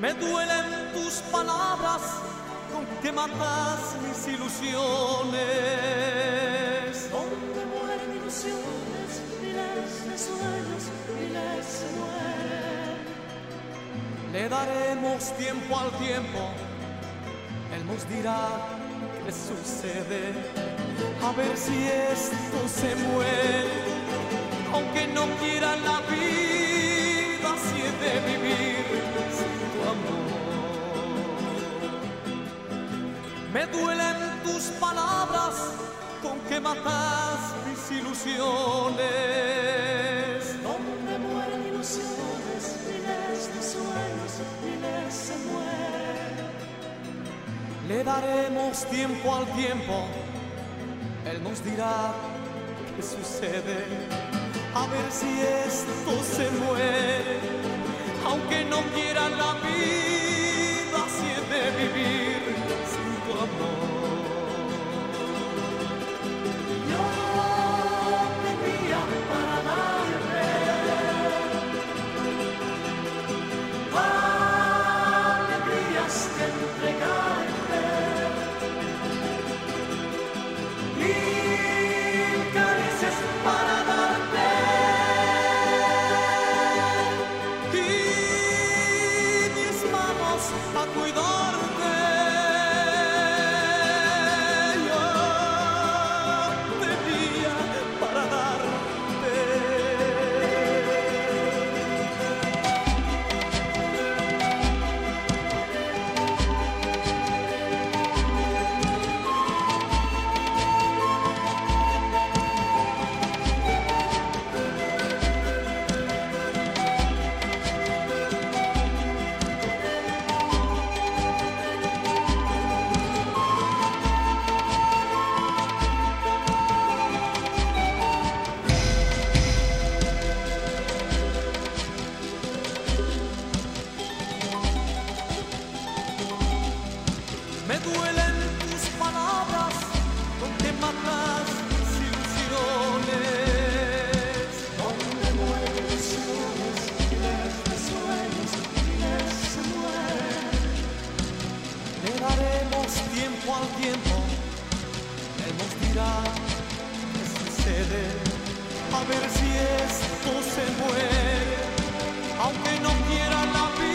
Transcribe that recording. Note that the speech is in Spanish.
Me duelen tus palabras con que matas mis ilusiones. Donde mueren ilusiones, miles de sueños, miles se mueren. Le daremos tiempo al tiempo, él nos dirá qué sucede. A ver si esto se muere, aunque no quiera la vida, si he de vivir sin tu amor. Me duelen tus palabras con que matas mis ilusiones. Donde mueren ilusiones, miles de sueños, miles se mueren. Le daremos tiempo al tiempo, él nos dirá qué sucede. A ver si esto se muere, aunque no quiera la vida, si he de vivir sin tu amor. Yo vivía para darte alegrías que entregarte y caricias para darte. Y mis manos a cuidarte. Yo venía para darte. Me duelen tus palabras con que matas mis ilusiones. Donde mueren ilusiones, miles de sueños, miles se mueren. Le daremos tiempo al tiempo, él nos dirá qué sucede. A ver si esto se muere, aunque no quiera la vida.